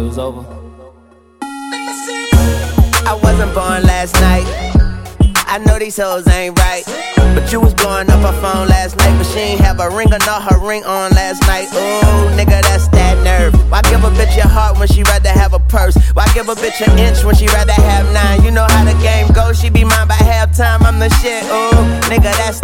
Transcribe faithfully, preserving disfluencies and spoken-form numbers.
was over. I wasn't born last night. I know these hoes ain't right, but you was blowing up her phone last night, but she ain't have a ring or not her ring on last night. Ooh, nigga, that's that nerve. Why give a bitch your heart when she rather have a purse? Why give a bitch an inch when she rather have nine? You know how the game goes, she be mine by halftime, I'm the shit. Ooh, nigga, that's